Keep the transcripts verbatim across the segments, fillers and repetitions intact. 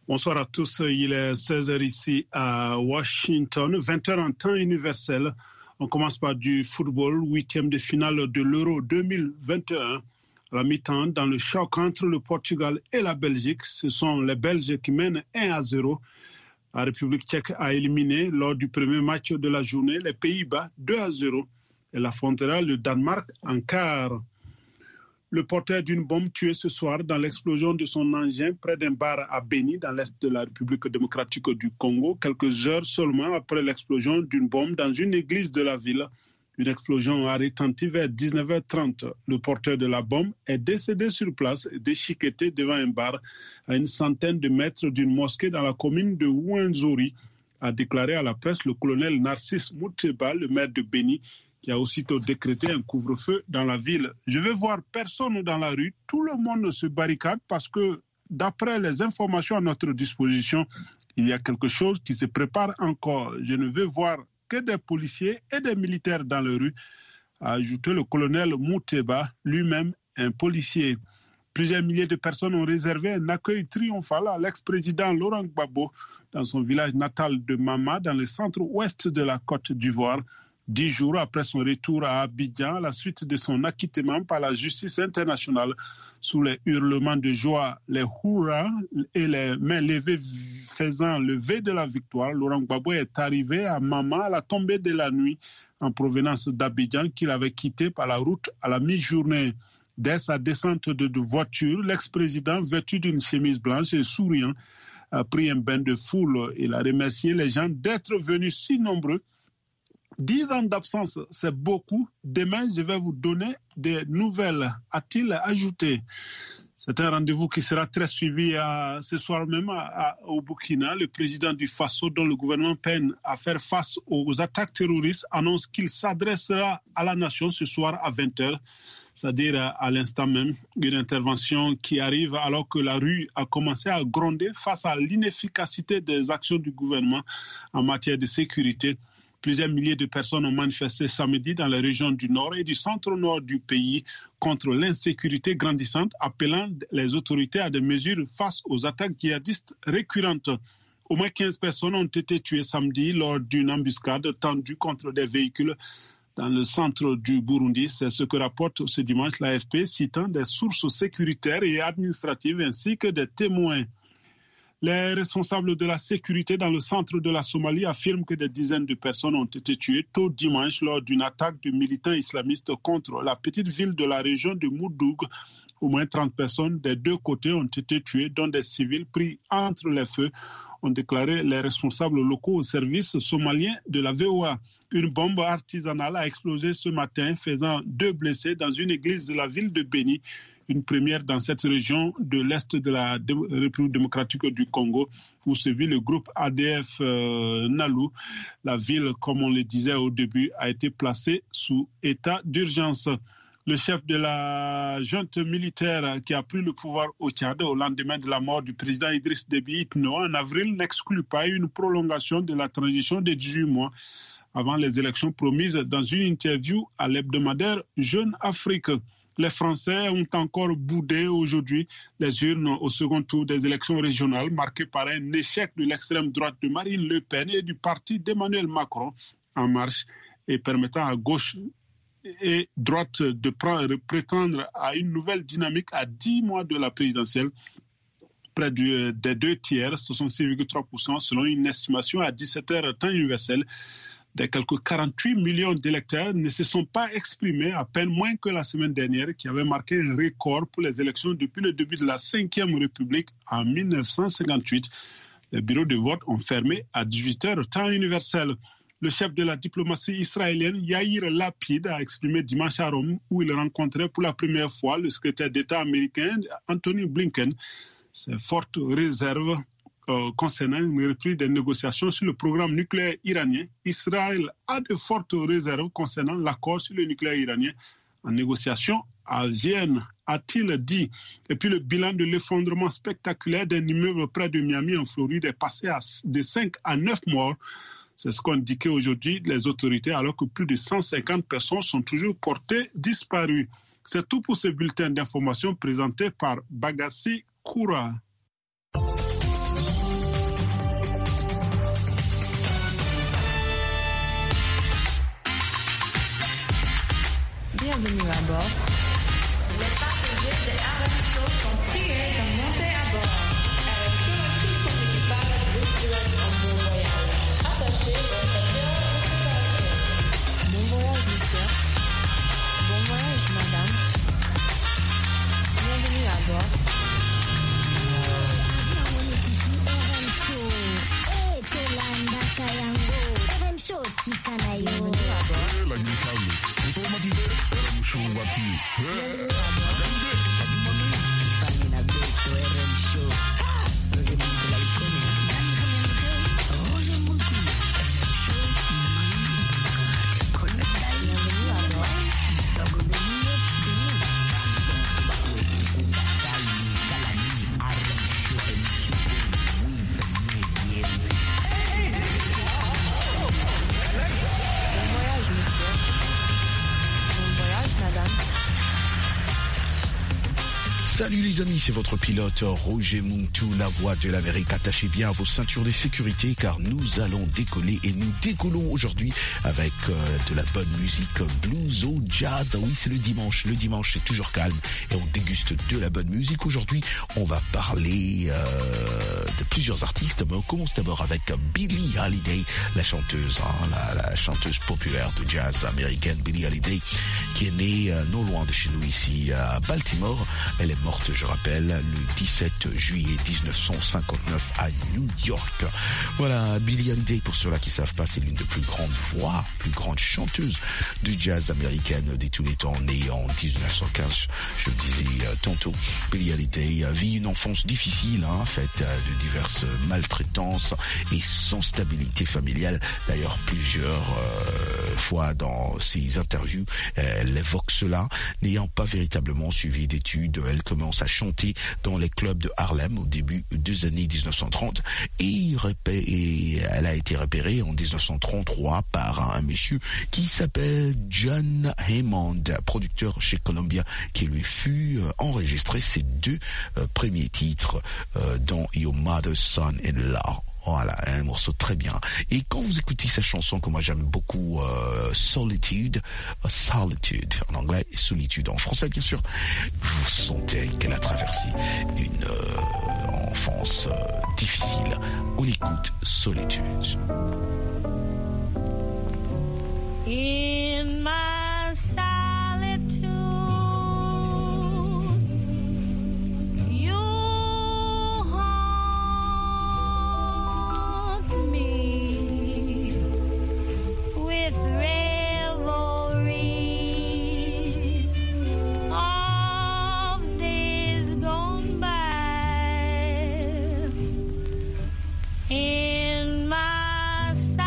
Bonsoir à tous, il est seize heures ici à Washington, vingt heures en temps universel. On commence par du football, huitième de finale de l'Euro deux mille vingt et un. À la mi-temps, dans le choc entre le Portugal et la Belgique, ce sont les Belges qui mènent un à zéro. La République tchèque a éliminé lors du premier match de la journée les Pays-Bas deux à zéro. Elle affrontera le Danemark en quart. Le porteur d'une bombe tué ce soir dans l'explosion de son engin près d'un bar à Beni, dans l'est de la République démocratique du Congo, quelques heures seulement après l'explosion d'une bombe dans une église de la ville. Une explosion a retenti vers dix-neuf heures trente. Le porteur de la bombe est décédé sur place et déchiqueté devant un bar à une centaine de mètres d'une mosquée dans la commune de Ouenzori, a déclaré à la presse le colonel Narcisse Mouteba, le maire de Beni, qui a aussitôt décrété un couvre-feu dans la ville. Je vais voir personne dans la rue, tout le monde se barricade parce que d'après les informations à notre disposition, il y a quelque chose qui se prépare encore. Je ne veux voir que des policiers et des militaires dans la rue, a ajouté le colonel Mouteba, lui-même un policier. Plusieurs milliers de personnes ont réservé un accueil triomphal à l'ex-président Laurent Gbagbo dans son village natal de Mama, dans le centre-ouest de la Côte d'Ivoire. Dix jours après son retour à Abidjan, à la suite de son acquittement par la justice internationale, sous les hurlements de joie, les hurrahs et les mains levées faisant le vœu de la victoire, Laurent Gbagbo est arrivé à Mama à la tombée de la nuit en provenance d'Abidjan qu'il avait quitté par la route à la mi-journée. Dès sa descente de, de voiture, l'ex-président, vêtu d'une chemise blanche et souriant, a pris un bain de foule. Il a remercié les gens d'être venus si nombreux. Dix ans d'absence, c'est beaucoup. Demain, je vais vous donner des nouvelles, a-t-il ajouté. C'est un rendez-vous qui sera très suivi à, ce soir même à, à, au Burkina. Le président du Faso, dont le gouvernement peine à faire face aux attaques terroristes, annonce qu'il s'adressera à la nation ce soir à vingt heures, c'est-à-dire à, à l'instant même. Une intervention qui arrive alors que la rue a commencé à gronder face à l'inefficacité des actions du gouvernement en matière de sécurité. Plusieurs milliers de personnes ont manifesté samedi dans les régions du nord et du centre-nord du pays contre l'insécurité grandissante, appelant les autorités à des mesures face aux attaques djihadistes récurrentes. Au moins quinze personnes ont été tuées samedi lors d'une embuscade tendue contre des véhicules dans le centre du Burundi. C'est ce que rapporte ce dimanche l'A F P, citant des sources sécuritaires et administratives ainsi que des témoins. Les responsables de la sécurité dans le centre de la Somalie affirment que des dizaines de personnes ont été tuées tôt dimanche lors d'une attaque de militants islamistes contre la petite ville de la région de Moudoug. Au moins trente personnes des deux côtés ont été tuées, dont des civils pris entre les feux, ont déclaré les responsables locaux au service somalien de la V O A. Une bombe artisanale a explosé ce matin, faisant deux blessés dans une église de la ville de Beni. Une première dans cette région de l'Est de la République démocratique du Congo, où se vit le groupe A D F euh, Nalu. La ville, comme on le disait au début, a été placée sous état d'urgence. Le chef de la junte militaire qui a pris le pouvoir au Tchad au lendemain de la mort du président Idriss Déby Itno en avril n'exclut pas une prolongation de la transition de dix-huit mois avant les élections promises dans une interview à l'hebdomadaire Jeune Afrique. Les Français ont encore boudé aujourd'hui les urnes au second tour des élections régionales marquées par un échec de l'extrême droite de Marine Le Pen et du parti d'Emmanuel Macron En Marche et permettant à gauche et droite de prétendre à une nouvelle dynamique à dix mois de la présidentielle. Près du, des deux tiers, soixante-six virgule trois pour cent selon une estimation à dix-sept heures temps universel. Des quelques quarante-huit millions d'électeurs ne se sont pas exprimés, à peine moins que la semaine dernière, qui avait marqué un record pour les élections depuis le début de la cinquième République en mille neuf cent cinquante-huit. Les bureaux de vote ont fermé à dix-huit heures temps universel. Le chef de la diplomatie israélienne, Yair Lapid, a exprimé dimanche à Rome, où il rencontrait pour la première fois le secrétaire d'État américain, Anthony Blinken, ses fortes réserves Euh, concernant une reprise des négociations sur le programme nucléaire iranien. Israël a de fortes réserves concernant l'accord sur le nucléaire iranien en négociation à Vienne, a-t-il dit. Et puis le bilan de l'effondrement spectaculaire d'un immeuble près de Miami en Floride est passé à, de cinq à neuf morts. C'est ce qu'ont indiqué aujourd'hui les autorités, alors que plus de cent cinquante personnes sont toujours portées disparues. C'est tout pour ce bulletin d'information présenté par Bagassi Koura. Bienvenue à bord. Les passagers de R M Show sont priés de monter à bord. R M Show et tout son équipage vous souhaitent un bon voyage. Attachez vos ceintures de sécurité. Bon voyage, monsieur. Bon voyage, madame. Bienvenue à bord. Bienvenue à bord. Salut les amis, c'est votre pilote Roger Muntu, la voix de l'Amérique. Attachez bien vos ceintures de sécurité car nous allons décoller et nous décollons aujourd'hui avec euh, de la bonne musique blues ou jazz. Ah oui, c'est le dimanche. Le dimanche, c'est toujours calme et on déguste de la bonne musique. Aujourd'hui, on va parler euh, de plusieurs artistes, mais on commence d'abord avec Billie Holiday, la chanteuse, hein, la, la chanteuse populaire de jazz américaine, Billie Holiday, qui est née euh, non loin de chez nous ici à Baltimore. Elle est morte, je rappelle, le dix-sept juillet dix-neuf cent cinquante-neuf à New York. Voilà, Billie Holiday, pour ceux-là qui ne savent pas, c'est l'une des plus grandes voix, plus grandes chanteuses du jazz américaine de tous les temps, née en dix-neuf cent quinze, je le disais euh, tantôt. Billie Holiday euh, vit une enfance difficile, hein, faite euh, de diverses maltraitances et sans stabilité familiale. D'ailleurs, plusieurs euh, fois dans ses interviews, euh, elle évoque cela. N'ayant pas véritablement suivi d'études, elle commence à chanter dans les clubs de Harlem au début des années dix-neuf cent trente et, et elle a été repérée en dix-neuf cent trente-trois par un monsieur qui s'appelle John Hammond, producteur chez Columbia, qui lui fut enregistré ses deux euh, premiers titres euh, dans Your Mother's Son-in-Law. Voilà, un morceau très bien. Et quand vous écoutez cette chanson que moi j'aime beaucoup, euh, Solitude, uh, Solitude en anglais, Solitude en français bien sûr, vous sentez qu'elle a traversé une euh, enfance euh, difficile. On écoute Solitude. In my solitude, you haunt me with revelries of days gone by. In my solitude,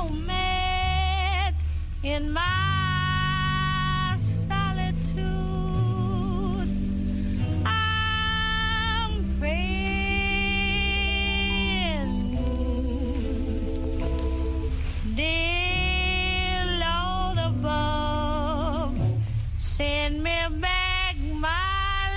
so mad in my solitude. I'm praying, dear Lord above, send me back my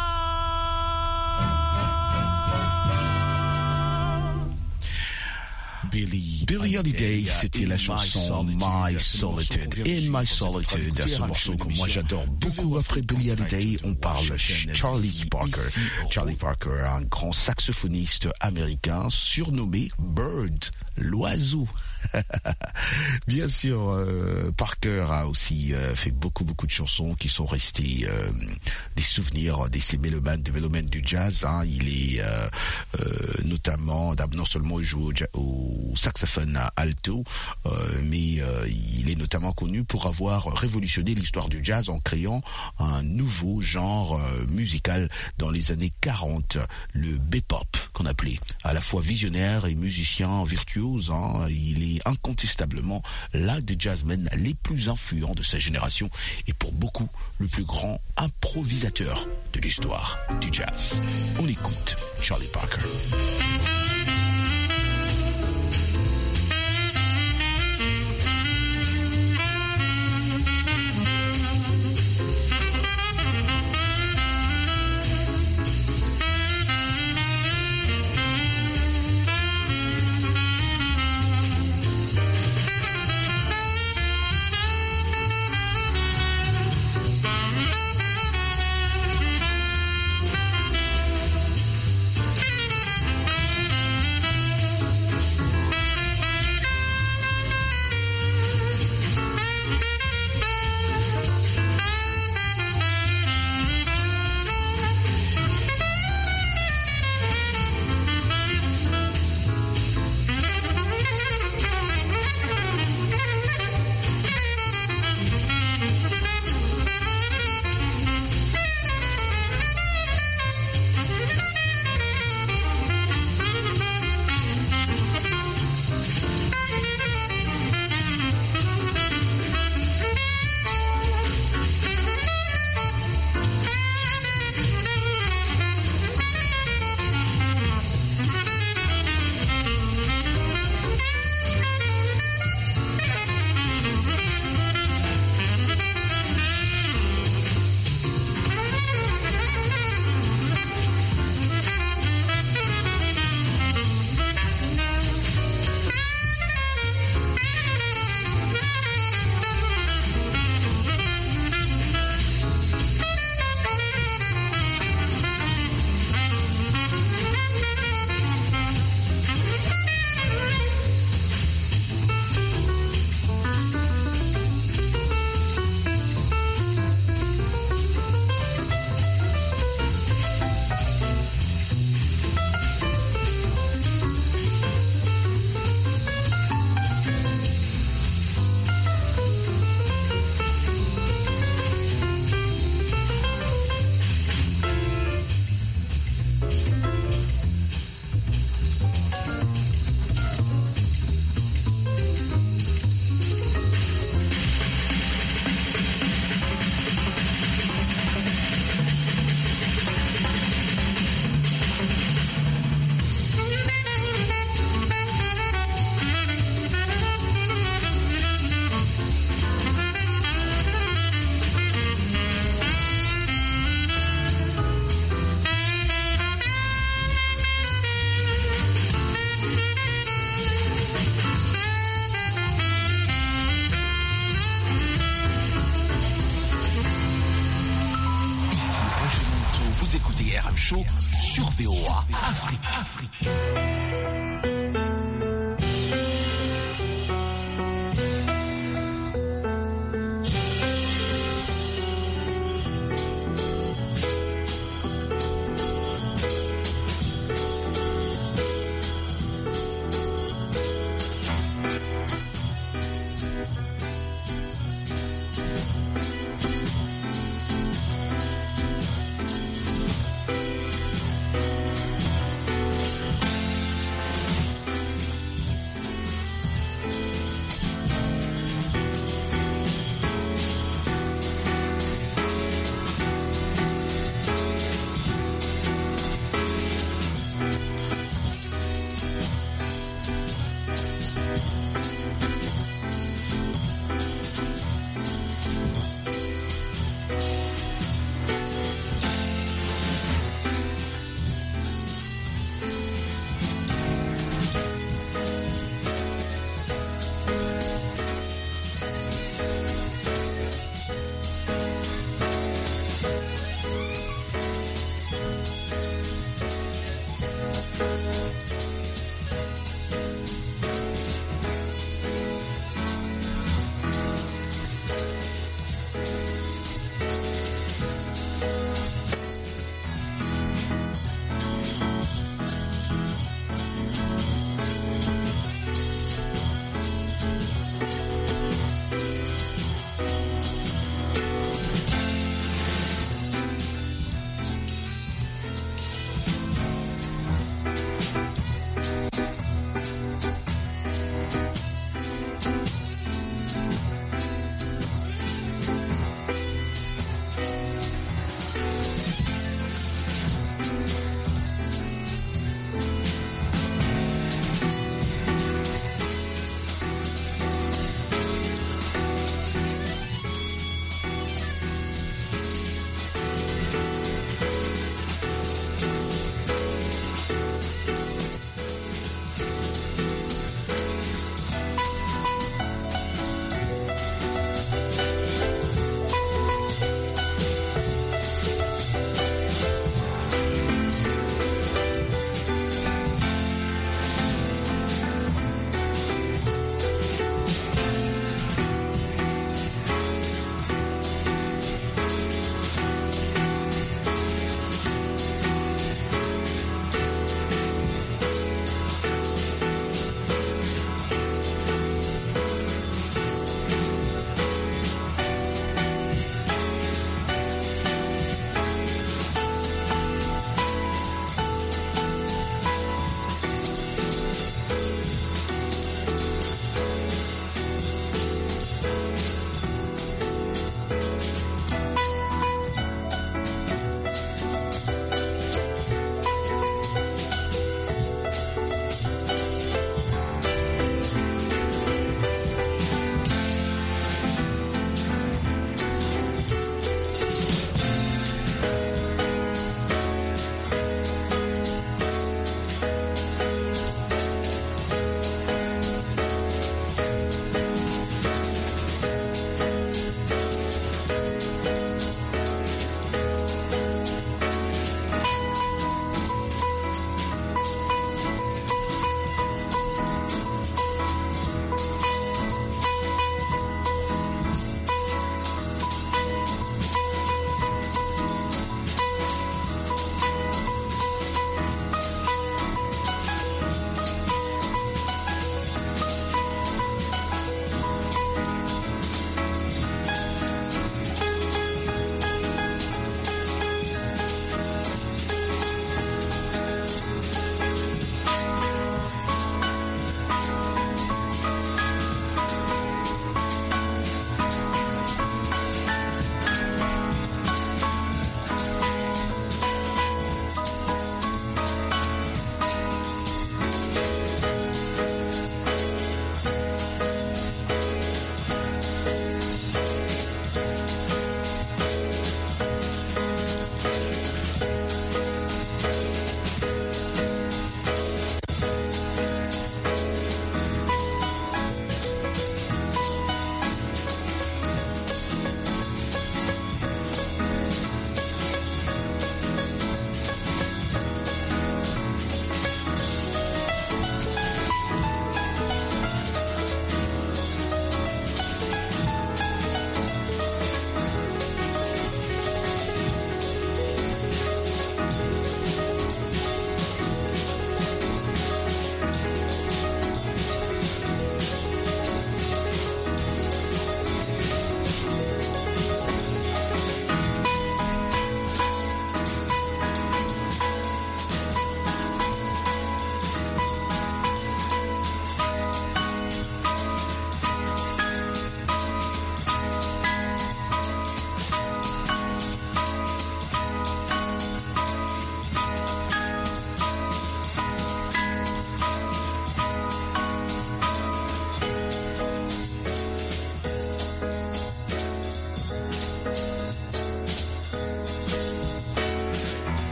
love. Billy, Billy Holiday, c'était la chanson My Solitude. In My Solitude, ce morceau que moi j'adore beaucoup. Après Billy Holiday, on parle Charlie Parker. Charlie Parker, un grand saxophoniste américain surnommé Bird, l'oiseau. Bien sûr, euh, Parker a aussi euh, fait beaucoup beaucoup de chansons qui sont restées euh, des souvenirs de ces mélomanes, des mélomanes du jazz. Hein. Il est euh, euh, notamment, non seulement il joue au, au saxophone alto, euh, mais euh, il est notamment connu pour avoir révolutionné l'histoire du jazz en créant un nouveau genre euh, musical dans les années quarante, le bebop qu'on appelait, à la fois visionnaire et musicien virtuose. Hein. Il est incontestablement l'un des jazzmen les plus influents de sa génération et pour beaucoup le plus grand improvisateur de l'histoire du jazz. On écoute Charlie Parker. Show sur V O A Afrique. Afrique.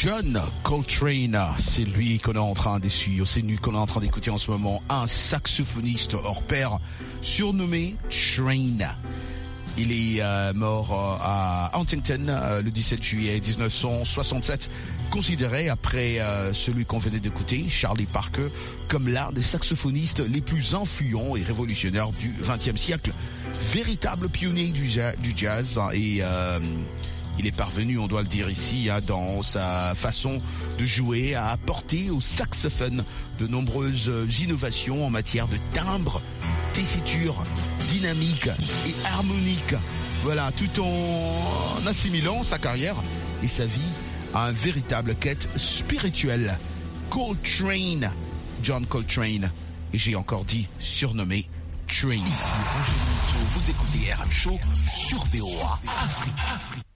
John Coltrane, c'est lui qu'on est en train de suivre, c'est lui qu'on est en train d'écouter en ce moment, un saxophoniste hors pair surnommé Train. Il est euh, mort euh, à Huntington euh, le dix-sept juillet dix-neuf cent soixante-sept, considéré après euh, celui qu'on venait d'écouter, Charlie Parker, comme l'un des saxophonistes les plus influents et révolutionnaires du vingtième siècle. Véritable pionnier du, ja- du jazz et euh, il est parvenu, on doit le dire ici, hein, dans sa façon de jouer, à apporter au saxophone de nombreuses innovations en matière de timbre, tessiture, dynamique et harmonique. Voilà, tout en assimilant sa carrière et sa vie à un véritable quête spirituelle. Coltrane, John Coltrane, et j'ai encore dit surnommé Train. Ici Roger Monteau, vous écoutez R M Show sur V O A Afrique.